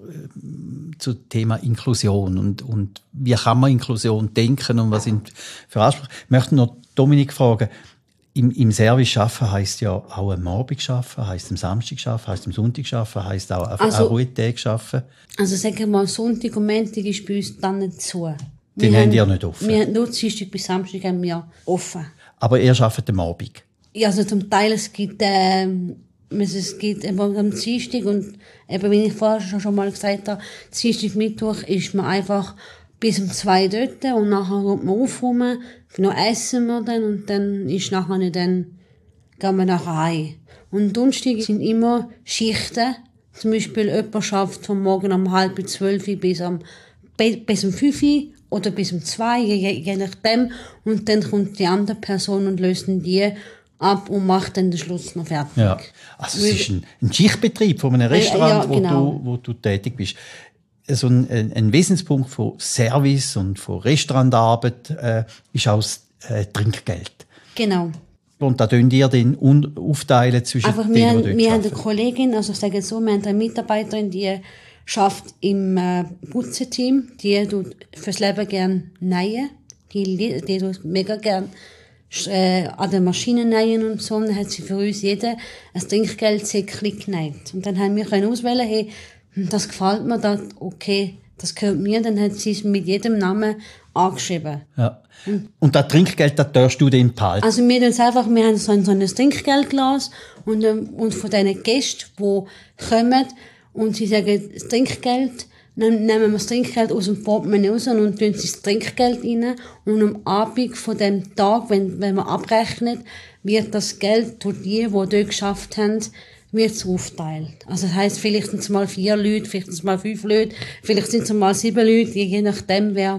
zu Thema Inklusion und wie kann man Inklusion denken und was sind für Ansprüche. Ich möchte noch Dominik fragen, im Service arbeiten heisst ja auch am Abend arbeiten, heisst am Samstag arbeiten, heisst am Sonntag arbeiten, heisst auch an Ruhetag arbeiten. Also sagen wir mal, Sonntag und Montag ist bei uns dann nicht zu. Den haben ihr nicht offen? Wir haben nur Dienstag bis Samstag haben wir offen. Aber ihr arbeitet am Abend? Ja, also zum Teil, es geht eben am Dienstag und eben, wie ich vorher schon mal gesagt habe, Dienstag, Mittwoch ist man einfach bis um 2 dort und nachher kommt man aufräumen, noch essen wir dann und dann ist nachher nicht, dann gehen wir nachher heim. Und Donnerstag sind immer Schichten. Zum Beispiel jemand schafft von morgen um 11:30 bis um 5 oder bis um 2, je nachdem. Und dann kommt die andere Person und löst die ab und macht dann den Schluss noch fertig. Ja. Also es ist ein Schichtbetrieb von einem Restaurant, ja, genau. wo du tätig bist. Also ein Wesenspunkt von Service und von Restaurantarbeit ist auch das Trinkgeld. Genau. Und da tun ihr den aufteilen zwischen einfach denen, die dort arbeiten. Wir haben eine Kollegin, also ich sage jetzt so, wir haben eine Mitarbeiterin, die arbeitet im Putzenteam, die tut fürs Leben gerne nähen, die tut mega gerne an den Maschinen nähen und so. Und dann hat sie für uns jeder ein Trinkgeldsäckchen genäht. Und dann haben wir auswählen, hey, das gefällt mir, okay, das gehört mir, dann hat sie es mit jedem Namen angeschrieben. Ja. Und das Trinkgeld, das darfst du dann behalten? Also wir haben so ein Trinkgeldglas und von diesen Gästen, die kommen und sie sagen, das Trinkgeld, dann nehmen wir das Trinkgeld aus dem Portemonnaie raus und tun sie das Trinkgeld rein und am Abend von dem Tag, wenn man abrechnet, wird das Geld durch die dort geschafft haben, wird es aufteilt. Also das heisst, vielleicht sind es mal 4 Leute, vielleicht sind es mal 5 Leute, vielleicht sind es mal 7 Leute, je nachdem, wer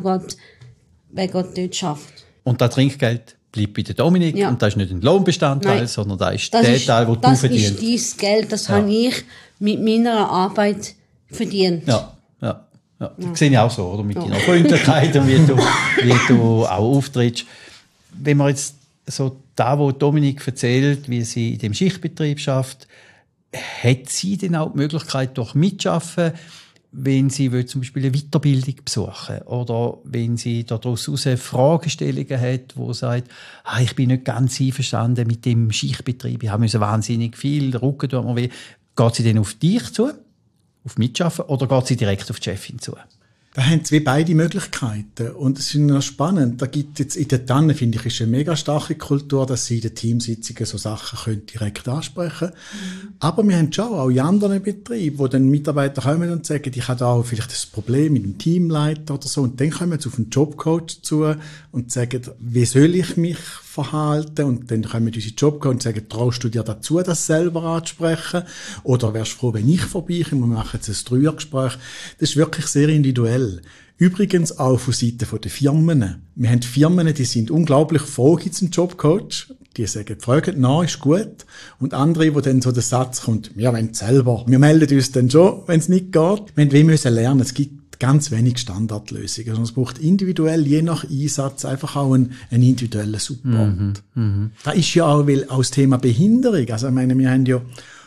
dort schafft. Und das Trinkgeld bleibt bei der Dominik und das ist nicht ein Lohnbestandteil, Nein. sondern das ist der Teil, den du verdienst. Das ist dein Geld, das habe ich mit meiner Arbeit verdient. Ja. Das sehe ich auch so, oder? Mit deiner Freundlichkeit und wie du auch auftrittst. Wenn man jetzt so da, wo Dominik erzählt, wie sie in dem Schichtbetrieb schafft, hat sie denn auch die Möglichkeit, durch Mitschaffen wenn sie zum Beispiel eine Weiterbildung besuchen oder wenn sie daraus Fragestellungen hat, wo sagt, ich bin nicht ganz einverstanden mit dem Schichtbetrieb, ich habe wahnsinnig viel, der Rücken tut mir weh. Geht sie dann auf dich zu, auf Mitschaffen, oder geht sie direkt auf die Chefin zu? Da haben sie beide Möglichkeiten. Und es ist noch spannend. Da gibt jetzt in der Tannen, finde ich, ist eine mega starke Kultur, dass sie in den Teamsitzungen so Sachen können direkt ansprechen können. Aber wir haben schon auch in anderen Betrieben, wo dann Mitarbeiter kommen und sagen, ich habe da auch vielleicht das Problem mit dem Teamleiter oder so. Und dann kommen sie auf einen Jobcoach zu und sagen, wie soll ich mich verhalten? Und dann kommen unsere Jobcoach und sagen, traust du dir dazu, das selber anzusprechen? Oder wärst du froh, wenn ich vorbeikomme und wir machen jetzt ein Dreiergespräch? Das ist wirklich sehr individuell. Übrigens auch von Seiten der Firmen. Wir haben Firmen, die sind unglaublich froh, gibt es einen Jobcoach. Die sagen, fragen nach, ist gut. Und andere, wo dann so der Satz kommt, wir wollen selber. Wir melden uns dann schon, wenn es nicht geht. Wir müssen lernen, es gibt ganz wenig Standardlösungen. Also es braucht individuell, je nach Einsatz, einfach auch einen individuellen Support. Da ist ja auch das Thema Behinderung. Also ich meine, wir haben ja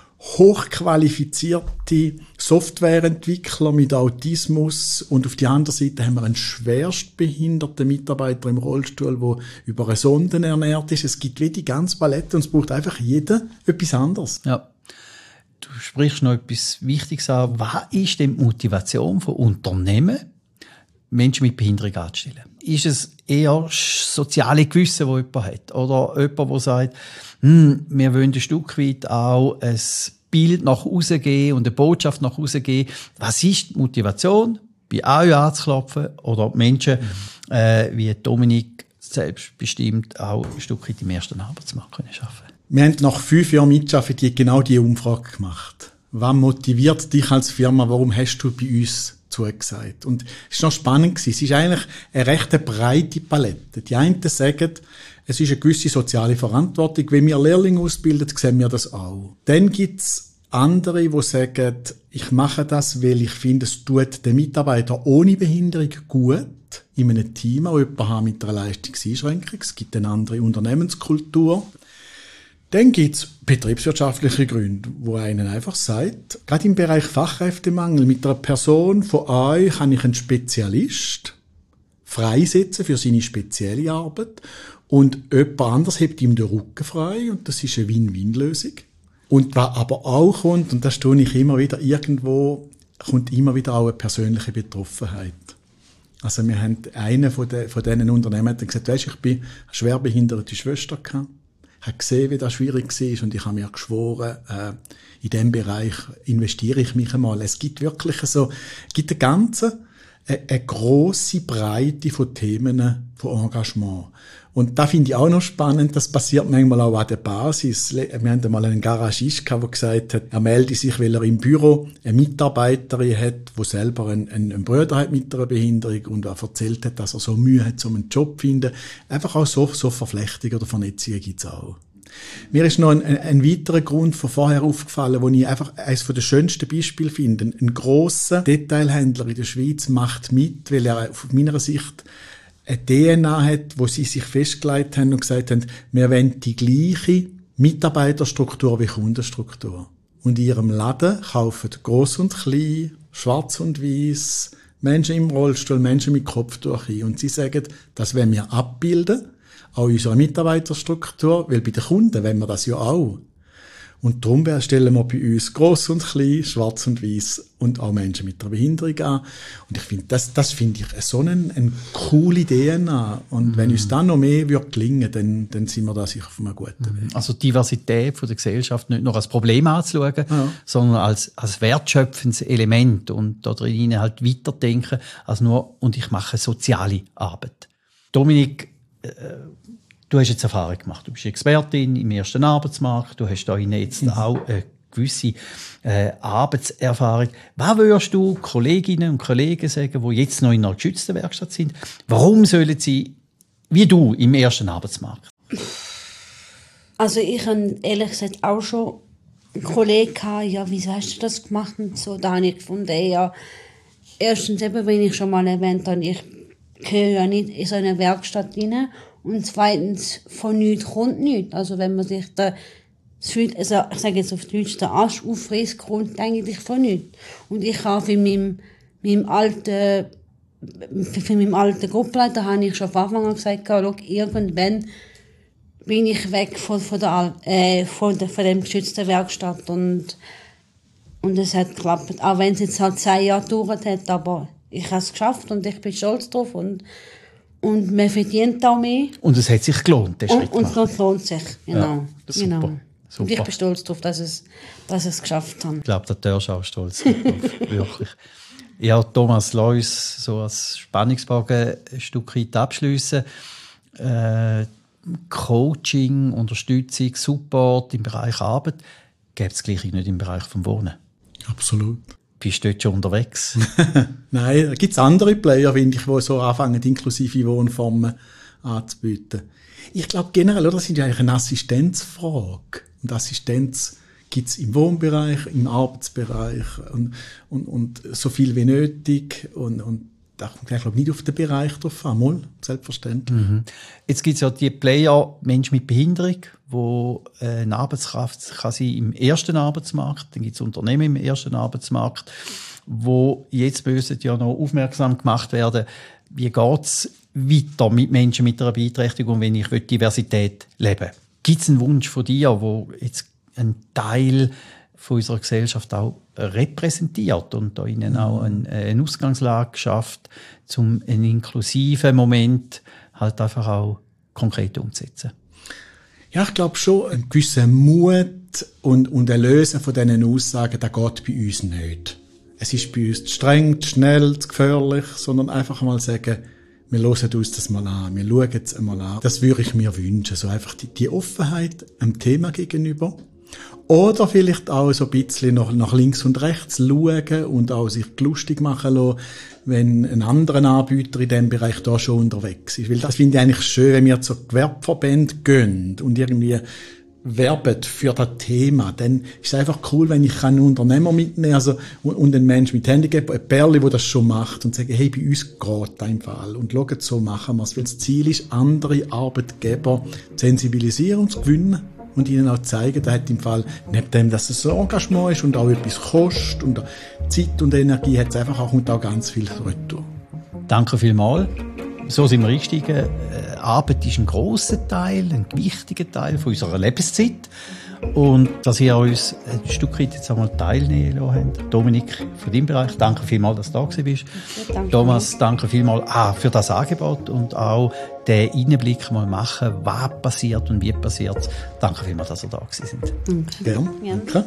hochqualifizierte Softwareentwickler mit Autismus und auf der anderen Seite haben wir einen schwerstbehinderten Mitarbeiter im Rollstuhl, der über eine Sonde ernährt ist. Es gibt wie die ganze Palette und es braucht einfach jeder etwas anderes. Ja. Du sprichst noch etwas Wichtiges an. Was ist denn die Motivation von Unternehmen, Menschen mit Behinderung anzustellen? Ist es eher soziale Gewissen, das jemand hat? Oder jemand, der sagt, wir wollen ein Stück weit auch ein Bild nach außen geben und eine Botschaft nach außen geben. Was ist die Motivation, bei euch anzuklopfen oder Menschen wie Dominik selbstbestimmt auch ein Stück weit im ersten Arbeitsmarkt arbeiten können? Wir haben nach 5 Jahren Mitschaffen genau diese Umfrage gemacht. Was motiviert dich als Firma? Warum hast du bei uns zugesagt? Und es war noch spannend. Es ist eigentlich eine recht breite Palette. Die einen sagen, es ist eine gewisse soziale Verantwortung. Wenn wir Lehrlinge ausbilden, sehen wir das auch. Dann gibt es andere, die sagen, ich mache das, weil ich finde, es tut den Mitarbeiter ohne Behinderung gut in einem Team, auch jemanden mit einer Leistungseinschränkung. Es gibt eine andere Unternehmenskultur. Dann gibt es betriebswirtschaftliche Gründe, wo einen einfach sagt, gerade im Bereich Fachkräftemangel, mit einer Person von euch kann ich einen Spezialist freisetzen für seine spezielle Arbeit und jemand anderes hebt ihm den Rücken frei und das ist eine Win-Win-Lösung. Und was aber auch kommt, und das tue ich immer wieder, irgendwo kommt immer wieder auch eine persönliche Betroffenheit. Also wir haben einen von diesen Unternehmen hat gesagt, weisst, ich bin eine schwerbehinderte Schwester gehabt. Ich habe gesehen, wie das schwierig war und ich habe mir geschworen, in diesem Bereich investiere ich mich einmal. Es gibt wirklich eine grosse Breite von Themen, von Engagement. Und da finde ich auch noch spannend, das passiert manchmal auch an der Basis. Wir hatten einmal einen Garagist, der gesagt hat, er melde sich, weil er im Büro eine Mitarbeiterin hat, die selber einen Bruder hat mit einer Behinderung und er erzählt hat, dass er so Mühe hat, um einen Job zu finden. Einfach auch so Verflechtung oder Vernetzung gibt es auch. Mir ist noch ein weiterer Grund von vorher aufgefallen, wo ich einfach eines der schönsten Beispiele finde. Ein grosser Detailhändler in der Schweiz macht mit, weil er aus meiner Sicht eine DNA hat, wo sie sich festgelegt haben und gesagt haben, wir wollen die gleiche Mitarbeiterstruktur wie Kundenstruktur. Und in ihrem Laden kaufen gross und klein, schwarz und weiß, Menschen im Rollstuhl, Menschen mit Kopftuch ein. Und sie sagen, das wollen wir abbilden, auch in unserer Mitarbeiterstruktur, weil bei den Kunden wollen wir das ja auch. Und darum stellen wir bei uns gross und klein, schwarz und weiß und auch Menschen mit einer Behinderung an. Und ich finde, das finde ich so eine coole DNA. Und wenn uns dann noch mehr gelingen würde, dann sind wir da sicher auf einem guten Weg. Also die Diversität von der Gesellschaft nicht nur als Problem anzuschauen, sondern als wertschöpfendes Element und da drin halt weiterdenken als nur, und ich mache soziale Arbeit. Dominik, du hast jetzt Erfahrung gemacht. Du bist Expertin im ersten Arbeitsmarkt. Du hast da jetzt auch eine gewisse Arbeitserfahrung. Was würdest du Kolleginnen und Kollegen sagen, die jetzt noch in einer geschützten Werkstatt sind? Warum sollen sie, wie du, im ersten Arbeitsmarkt? Also ich habe ehrlich gesagt auch schon einen Kollegen gehabt, ja, wieso hast du das gemacht? Und so, da habe ich gefunden, ja, erstens eben, wenn ich schon mal erwähnt habe, ich gehöre ja nicht in so eine Werkstatt rein. Und zweitens, von nichts kommt nichts. Also wenn man sich ich sage jetzt auf Deutsch, der Arsch aufreißt, kommt eigentlich von nichts. Und ich kaufe in meinem meinem alten Gruppenleiter habe ich schon von Anfang an gesagt, schau, irgendwann bin ich weg von dem geschützten Werkstatt und es hat geklappt, auch wenn es jetzt halt 2 Jahre gedauert hat, aber ich habe es geschafft und ich bin stolz drauf und man verdient auch mehr. Und es hat sich gelohnt, der Schritt. Und es lohnt sich, genau. Ja, super. Genau. Und ich bin stolz darauf, dass ich es geschafft habe. Ich glaube, da darfst du auch stolz drauf, wirklich. Ja, Thomas, lass uns so als Spannungsbogen ein Stück weit abschliessen. Coaching, Unterstützung, Support im Bereich Arbeit, gibt es gleich nicht im Bereich vom Wohnen? Absolut. Bist du dort schon unterwegs? Nein, da gibt es andere Player, finde ich, die so anfangen, inklusive Wohnformen anzubieten. Ich glaube generell, das ist eigentlich eine Assistenzfrage. Und Assistenz gibt es im Wohnbereich, im Arbeitsbereich und so viel wie nötig. Und da kommt ich glaube nicht auf den Bereich drauf an. Mal, selbstverständlich. Mhm. Jetzt gibt es ja die Player, Menschen mit Behinderung, wo eine Arbeitskraft kann sein im ersten Arbeitsmarkt. Dann gibt es Unternehmen im ersten Arbeitsmarkt, wo jetzt müssen ja noch aufmerksam gemacht werden, wie geht es weiter mit Menschen mit einer Beeinträchtigung, wenn ich Diversität leben will. Gibt es einen Wunsch von dir, wo jetzt ein Teil von unserer Gesellschaft auch repräsentiert und da ihnen auch eine Ausgangslage schafft, um einen inklusiven Moment halt einfach auch konkret umzusetzen? Ja, ich glaube schon, ein gewisser Mut und ein Lösen von diesen Aussagen, das geht bei uns nicht. Es ist bei uns zu streng, zu schnell, zu gefährlich, sondern einfach mal sagen, wir hören uns das mal an, wir schauen es einmal an. Das würde ich mir wünschen, so einfach die Offenheit einem Thema gegenüber. Oder vielleicht auch so ein bisschen nach links und rechts schauen und auch sich lustig machen lassen, wenn ein anderer Anbieter in diesem Bereich da schon unterwegs ist. Weil das finde ich eigentlich schön, wenn wir zu Gewerbeverbänden gehen und irgendwie werben für das Thema. Dann ist es einfach cool, wenn ich einen Unternehmer mitnehmen kann und einen Menschen mit Handicap, ein Pärchen, der das schon macht und sagen, hey, bei uns geht das im Fall. Und schaut, so machen wir es. Weil das Ziel ist, andere Arbeitgeber zu sensibilisieren und zu gewinnen. Und ihnen auch zeigen, da hat im Fall, neben dem, dass es ein Engagement ist und auch etwas kostet und Zeit und Energie, hat es einfach auch ganz viel retour. Danke vielmals. So sind wir richtig. Arbeit ist ein grosser Teil, ein wichtiger Teil von unserer Lebenszeit. Und dass ihr uns ein Stück weit jetzt einmal teilnehmen lassen habt. Dominik, von deinem Bereich, danke vielmals, dass du da bist. Danke. Thomas, danke vielmals für das Angebot und auch den Einblick mal machen, was passiert und wie passiert. Danke vielmals, dass ihr da sind. Gerne. Gerne.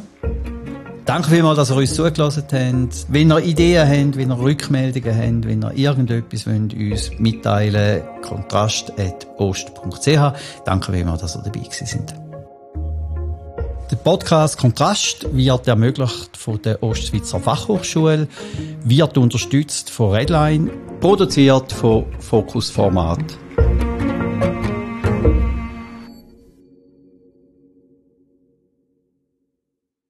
Danke vielmals, dass ihr uns zugelassen habt. Wenn ihr Ideen habt, wenn ihr Rückmeldungen habt, wenn ihr irgendetwas wollt, uns mitteilen wollt, kontrast@ost.ch. Danke vielmals, dass ihr dabei sind. Der Podcast Kontrast wird ermöglicht von der Ostschweizer Fachhochschule, wird unterstützt von Redline, produziert von Fokus Format.